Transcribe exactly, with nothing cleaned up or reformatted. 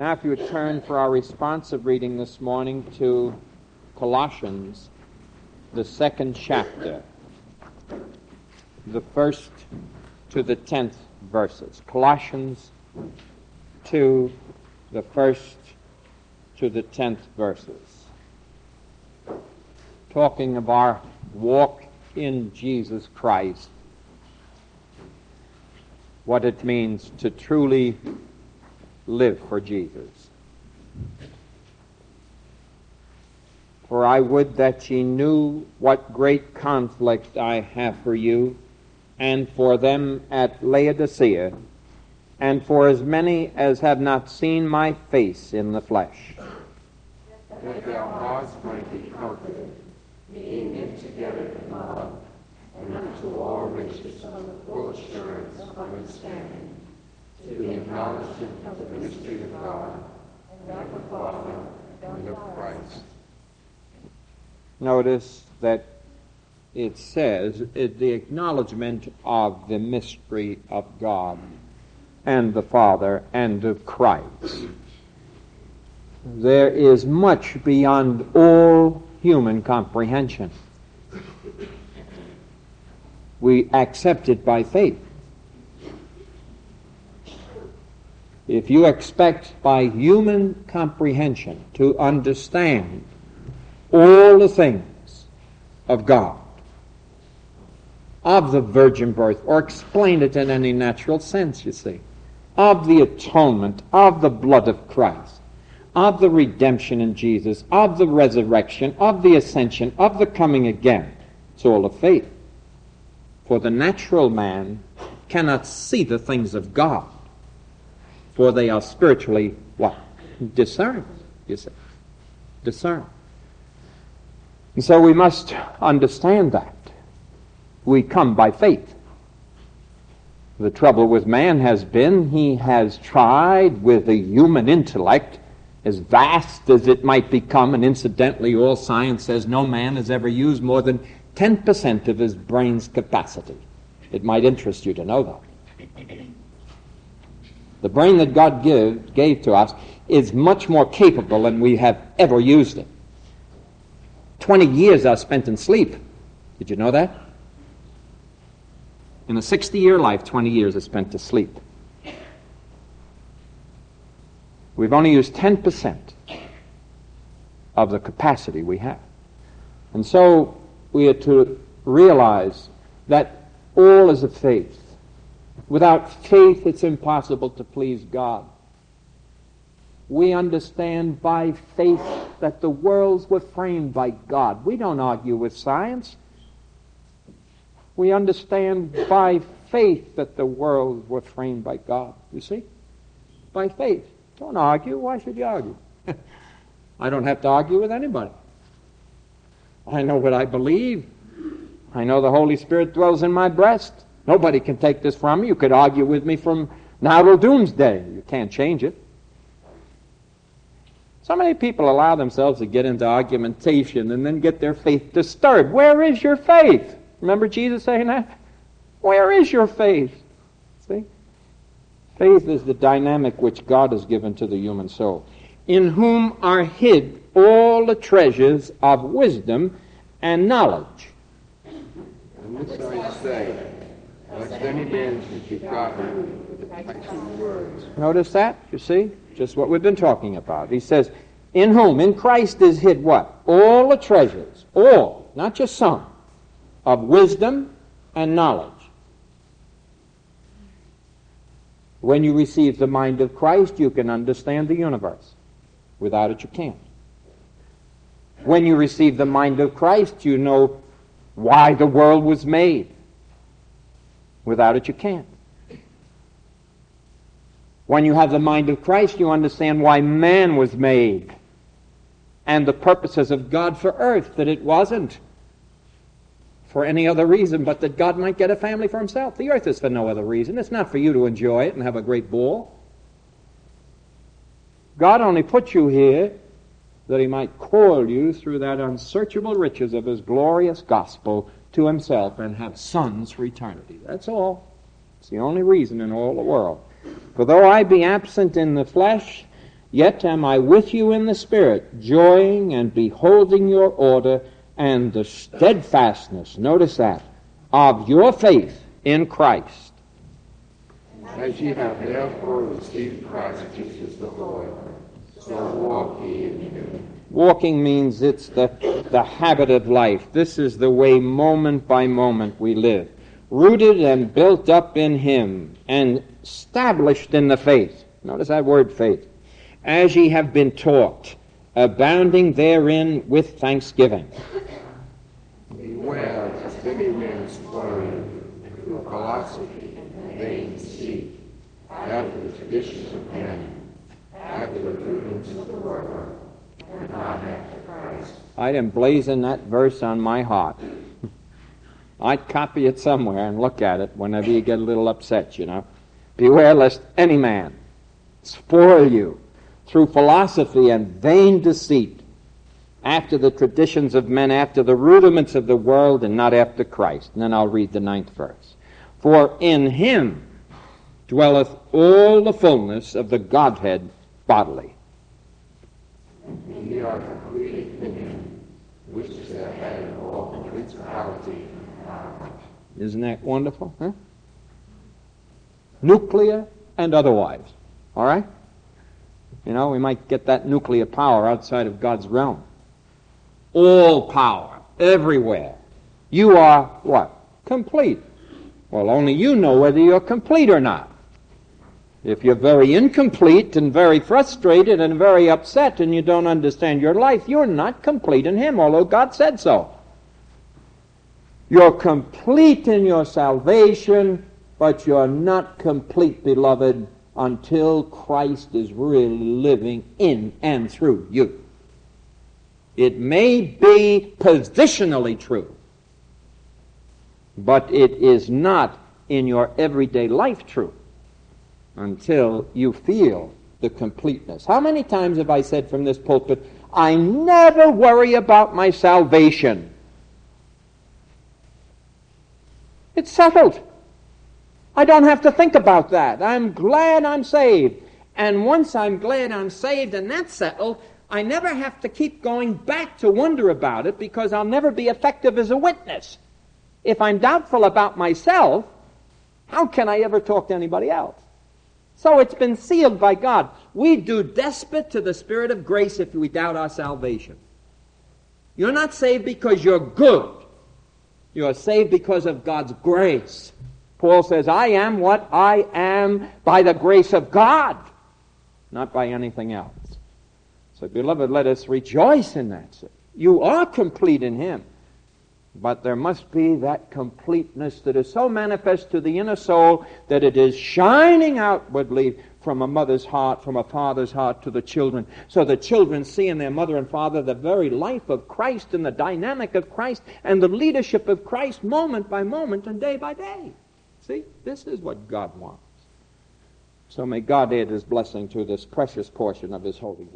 Now, if you would turn for our responsive reading this morning to Colossians, the second chapter, the first to the tenth verses. Colossians two, the first to the tenth verses. Talking of our walk in Jesus Christ, what it means to truly live for Jesus. For I would that ye knew what great conflict I have for you, and for them at Laodicea, and for as many as have not seen my face in the flesh. That their hearts might be comforted, being knit together in love, and unto all riches of the full assurance of understanding, to the acknowledgement of the mystery of God, and of the Father, and of Christ. Notice that it says it, the acknowledgement of the mystery of God and the Father and of Christ. There is much beyond all human comprehension. We accept it by faith. If you expect by human comprehension to understand all the things of God, of the virgin birth, or explain it in any natural sense, you see, of the atonement, of the blood of Christ, of the redemption in Jesus, of the resurrection, of the ascension, of the coming again, it's all of faith. For the natural man cannot see the things of God, for they are spiritually, what? Discerned, you see. Discerned. And so we must understand that. We come by faith. The trouble with man has been he has tried with the human intellect, as vast as it might become, and incidentally all science says no man has ever used more than ten percent of his brain's capacity. It might interest you to know that. The brain that God give, gave to us is much more capable than we have ever used it. Twenty years are spent in sleep. Did you know that? In a sixty-year life, twenty years are spent to sleep. We've only used ten percent of the capacity we have. And so we are to realize that all is of faith. Without faith, it's impossible to please God. We understand by faith that the worlds were framed by God. We don't argue with science. We understand by faith that the worlds were framed by God. You see? By faith. Don't argue. Why should you argue? I don't have to argue with anybody. I know what I believe. I know the Holy Spirit dwells in my breast. Nobody can take this from me. You could argue with me from now till doomsday. You can't change it. So many people allow themselves to get into argumentation and then get their faith disturbed. Where is your faith? Remember Jesus saying that? Where is your faith? See? Faith is the dynamic which God has given to the human soul, in whom are hid all the treasures of wisdom and knowledge. And this I say, lest any man should be gotten with the enticing words. Notice that? You see? Just what we've been talking about. He says, in whom, in Christ is hid what? All the treasures, all, not just some, of wisdom and knowledge. When you receive the mind of Christ, you can understand the universe. Without it, you can't. When you receive the mind of Christ, you know why the world was made. Without it, you can't. When you have the mind of Christ, you understand why man was made and the purposes of God for earth, that it wasn't for any other reason but that God might get a family for himself. The earth is for no other reason. It's not for you to enjoy it and have a great ball. God only put you here that he might call you through that unsearchable riches of his glorious gospel to himself and have sons for eternity. That's all. It's the only reason in all the world. For though I be absent in the flesh, Yet am I with you in the Spirit, joying and beholding your order and the steadfastness, notice that, of your faith in Christ. As ye have therefore received Christ Jesus the Lord, so walk ye in him. Walking means it's the, the habit of life. This is the way moment by moment we live. Rooted and built up in him and established in the faith. Notice that word faith. As ye have been taught, abounding therein with thanksgiving. Beware lest any man spoil you through philosophy and vain deceit, after the traditions of men, after the rudiments of the world, and not after Christ. I'd emblazon that verse on my heart. I'd copy it somewhere and look at it whenever you get a little upset, you know. Beware lest any man spoil you through philosophy and vain deceit, after the traditions of men, after the rudiments of the world, and not after Christ. And then I'll read the ninth verse. For in him dwelleth all the fullness of the Godhead bodily. Ye are completed in him, which is the head of all principality and power. Isn't that wonderful? Huh? Nuclear and otherwise. All right? You know, we might get that nuclear power outside of God's realm. All power, everywhere. You are what? Complete. Well, only you know whether you're complete or not. If you're very incomplete and very frustrated and very upset and you don't understand your life, you're not complete in him, although God said so. You're complete in your salvation, but you're not complete, beloved, until Christ is really living in and through you. It may be positionally true, but it is not in your everyday life true until you feel the completeness. How many times have I said from this pulpit, I never worry about my salvation. It's settled. I don't have to think about that. I'm glad I'm saved. And once I'm glad I'm saved and that's settled, I never have to keep going back to wonder about it, because I'll never be effective as a witness. If I'm doubtful about myself, how can I ever talk to anybody else? So it's been sealed by God. We do despot to the Spirit of grace if we doubt our salvation. You're not saved because you're good. You're saved because of God's grace. Paul says, I am what I am by the grace of God, not by anything else. So, beloved, let us rejoice in that. You are complete in him. But there must be that completeness that is so manifest to the inner soul that it is shining outwardly from a mother's heart, from a father's heart to the children. So the children see in their mother and father the very life of Christ and the dynamic of Christ and the leadership of Christ moment by moment and day by day. See, this is what God wants. So may God add his blessing to this precious portion of his holy word.